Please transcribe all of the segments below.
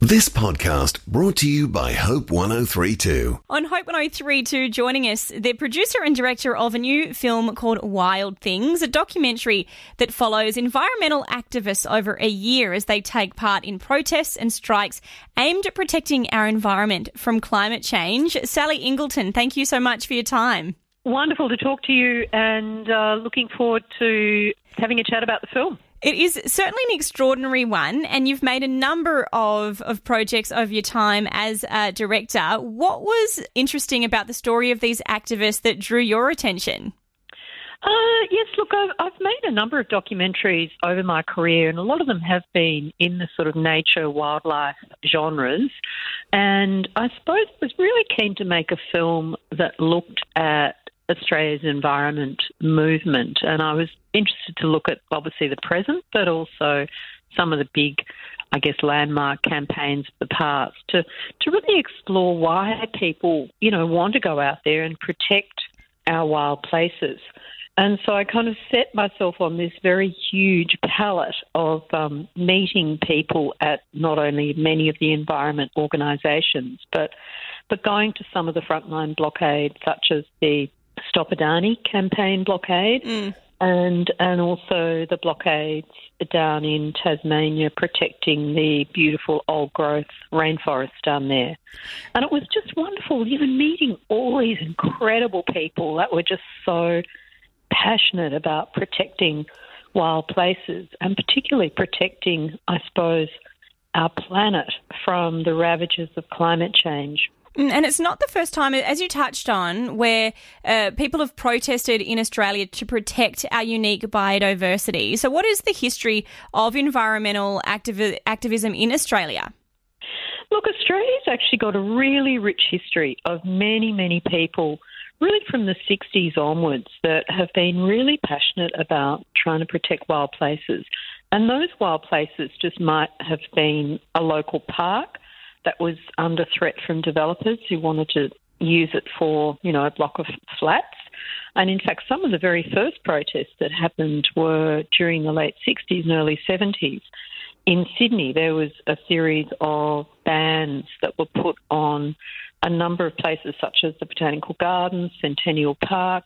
This podcast brought to you by Hope 1032. On Hope 1032, joining us, the producer and director of a new film called Wild Things, a documentary that follows environmental activists over a year as they take part in protests and strikes aimed at protecting our environment from climate change. Sally Ingleton, thank you so much for your time. Wonderful to talk to you, and looking forward to having a chat about the film. It is certainly an extraordinary one, and you've made a number of projects over your time as a director. What was interesting about the story of these activists that drew your attention? Yes, look, I've made a number of documentaries over my career, and a lot of them have been in the sort of nature, wildlife genres. And I suppose I was really keen to make a film that looked at Australia's environment movement, and I was interested to look at obviously the present, but also some of the big, I guess, landmark campaigns of the past to really explore why people, want to go out there and protect our wild places. And so I kind of set myself on this very huge palette of meeting people at not only many of the environment organisations, but going to some of the frontline blockades, such as the Stop Adani campaign blockade, and also the blockades down in Tasmania protecting the beautiful old-growth rainforest down there. And it was just wonderful, meeting all these incredible people that were just so passionate about protecting wild places, and particularly protecting, I suppose, our planet from the ravages of climate change. And it's not the first time, as you touched on, where people have protested in Australia to protect our unique biodiversity. So what is the history of environmental activism in Australia? Look, Australia's actually got a really rich history of many, many people, really from the 60s onwards, that have been really passionate about trying to protect wild places. And those wild places just might have been a local park that was under threat from developers who wanted to use it for, a block of flats. And in fact, some of the very first protests that happened were during the late 60s and early 70s. In Sydney, there was a series of bans that were put on a number of places such as the Botanical Gardens, Centennial Park,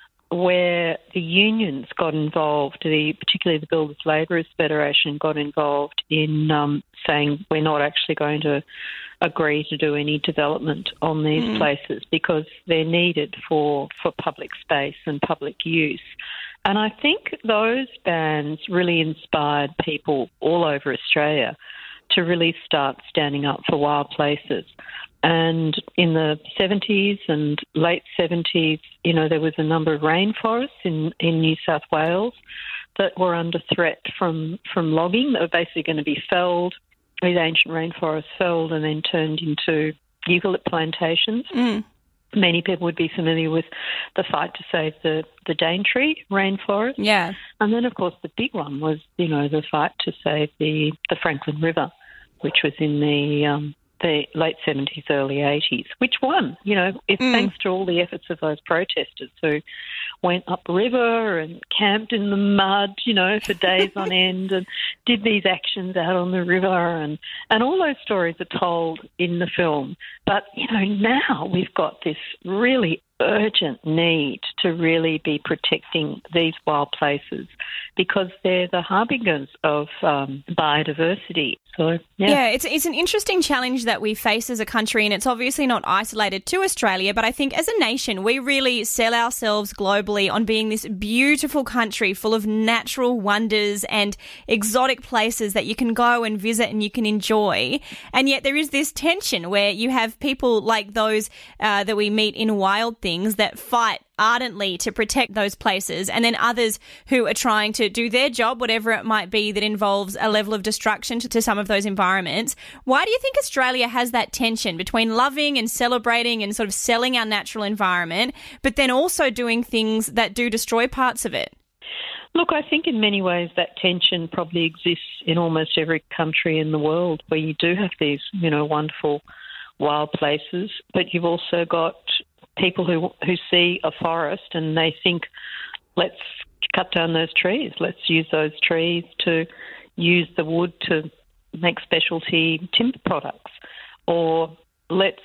where the unions got involved, particularly the Builders Labourers Federation got involved in saying we're not actually going to agree to do any development on these places because they're needed for public space and public use. And I think those bans really inspired people all over Australia to really start standing up for wild places. And in the 70s and late 70s, there was a number of rainforests in New South Wales that were under threat from logging that were basically going to be felled, these ancient rainforests felled and then turned into eucalypt plantations. Many people would be familiar with the fight to save the Daintree rainforest. Yeah. And then, of course, the big one was, the fight to save the Franklin River, which was in the late 70s, early 80s, which won, thanks to all the efforts of those protesters who went upriver and camped in the mud, for days on end and did these actions out on the river. And all those stories are told in the film. But, now we've got this really urgent need to really be protecting these wild places because they're the harbingers of biodiversity. So, yeah, it's an interesting challenge that we face as a country, and it's obviously not isolated to Australia, but I think as a nation we really sell ourselves globally on being this beautiful country full of natural wonders and exotic places that you can go and visit and you can enjoy. And yet there is this tension where you have people like those that we meet in Wild Things that fight ardently to protect those places, and then others who are trying to do their job, whatever it might be, that involves a level of destruction to some of those environments. Why do you think Australia has that tension between loving and celebrating and sort of selling our natural environment, but then also doing things that do destroy parts of it? Look, I think in many ways that tension probably exists in almost every country in the world where you do have these, wonderful wild places, but you've also got people who see a forest and they think, let's cut down those trees. Let's use those trees to use the wood to make specialty timber products, or let's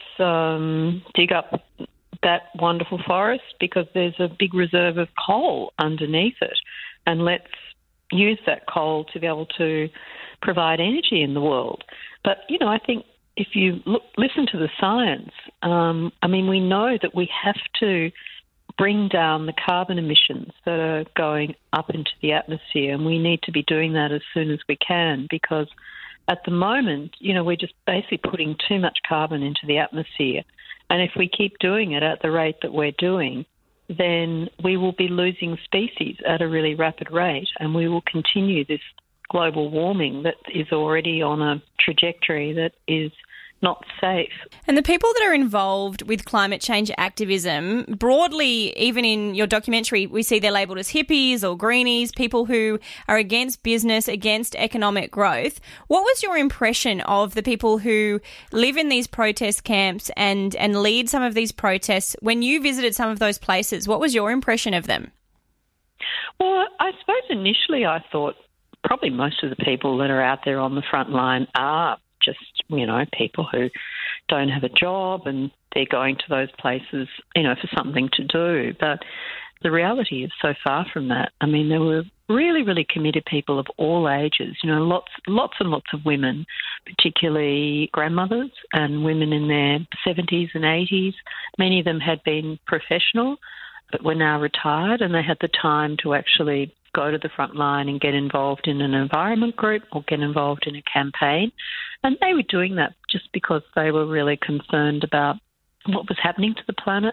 dig up that wonderful forest because there's a big reserve of coal underneath it, and let's use that coal to be able to provide energy in the world. But, I think if you listen to the science, we know that we have to bring down the carbon emissions that are going up into the atmosphere, and we need to be doing that as soon as we can, because at the moment, we're just basically putting too much carbon into the atmosphere. And if we keep doing it at the rate that we're doing, then we will be losing species at a really rapid rate, and we will continue this global warming that is already on a trajectory that is not safe. And the people that are involved with climate change activism, broadly, even in your documentary, we see they're labelled as hippies or greenies, people who are against business, against economic growth. What was your impression of the people who live in these protest camps and lead some of these protests when you visited some of those places? What was your impression of them? Well, I suppose initially I thought probably most of the people that are out there on the front line are just, people who don't have a job and they're going to those places, for something to do. But the reality is so far from that. There were really, really committed people of all ages, lots and lots of women, particularly grandmothers and women in their 70s and 80s. Many of them had been professional but were now retired, and they had the time to actually go to the front line and get involved in an environment group or get involved in a campaign. And they were doing that just because they were really concerned about what was happening to the planet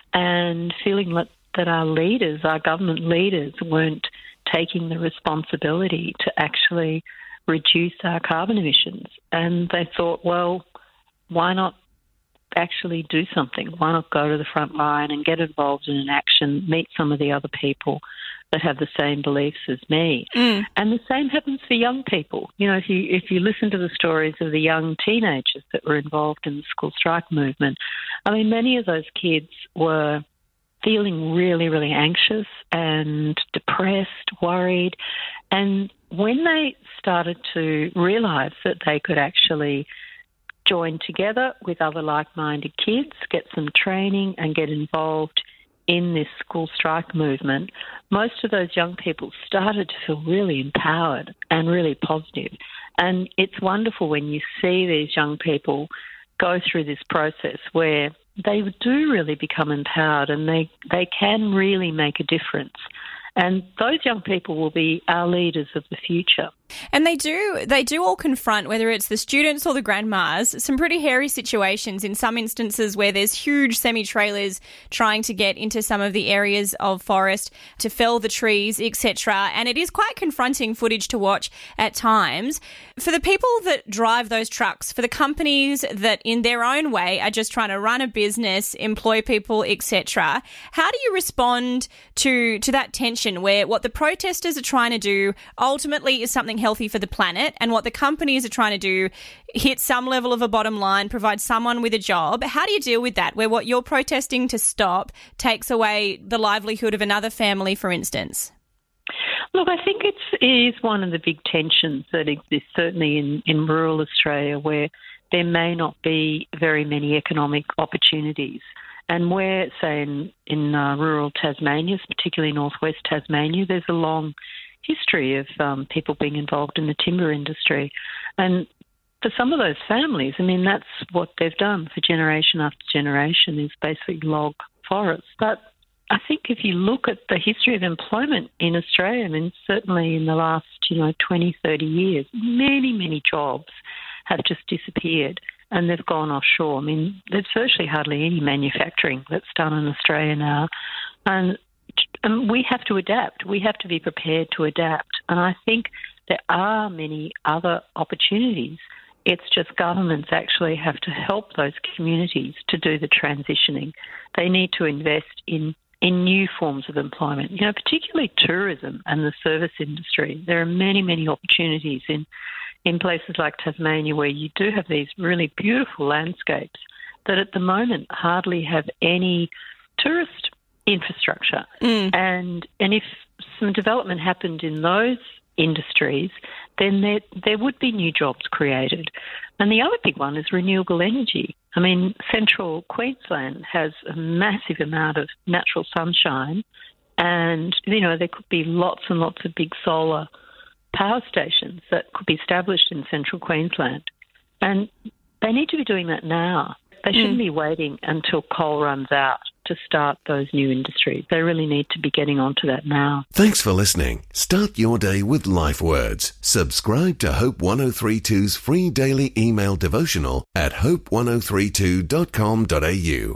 and feeling that our leaders, our government leaders, weren't taking the responsibility to actually reduce our carbon emissions. And they thought, well, why not actually do something? Why not go to the front line and get involved in an action, meet some of the other people that have the same beliefs as me? And the same happens for young people. If you listen to the stories of the young teenagers that were involved in the school strike movement, many of those kids were feeling really, really anxious and depressed, worried. And when they started to realise that they could actually join together with other like-minded kids, get some training and get involved in this school strike movement, most of those young people started to feel really empowered and really positive. And it's wonderful when you see these young people go through this process where they do really become empowered and they can really make a difference. And those young people will be our leaders of the future. And they do all confront, whether it's the students or the grandmas, some pretty hairy situations in some instances where there's huge semi-trailers trying to get into some of the areas of forest to fell the trees, etc. And it is quite confronting footage to watch at times. For the people that drive those trucks, for the companies that in their own way are just trying to run a business, employ people, etc., how do you respond to that tension where what the protesters are trying to do ultimately is something healthy for the planet, and what the companies are trying to do hit some level of a bottom line, provide someone with a job? How do you deal with that, where what you're protesting to stop takes away the livelihood of another family, for instance? Look, I think it is one of the big tensions that exists certainly in rural Australia, where there may not be very many economic opportunities. And where, say, in rural Tasmania, particularly northwest Tasmania, there's a long history of people being involved in the timber industry. And for some of those families, that's what they've done for generation after generation, is basically log forests. But I think if you look at the history of employment in Australia, certainly in the last 20, 30 years, many, many jobs have just disappeared and they've gone offshore. There's virtually hardly any manufacturing that's done in Australia now. And we have to adapt. We have to be prepared to adapt. And I think there are many other opportunities. It's just governments actually have to help those communities to do the transitioning. They need to invest in new forms of employment, particularly tourism and the service industry. There are many, many opportunities in places like Tasmania where you do have these really beautiful landscapes that at the moment hardly have any tourist infrastructure. And if some development happened in those industries, then there would be new jobs created. And the other big one is renewable energy. I mean, central Queensland has a massive amount of natural sunshine, and, there could be lots and lots of big solar power stations that could be established in central Queensland. And they need to be doing that now. They shouldn't be waiting until coal runs out to start those new industries. They really need to be getting onto that now. Thanks for listening. Start your day with Life Words. Subscribe to Hope 1032's free daily email devotional at hope1032.com.au.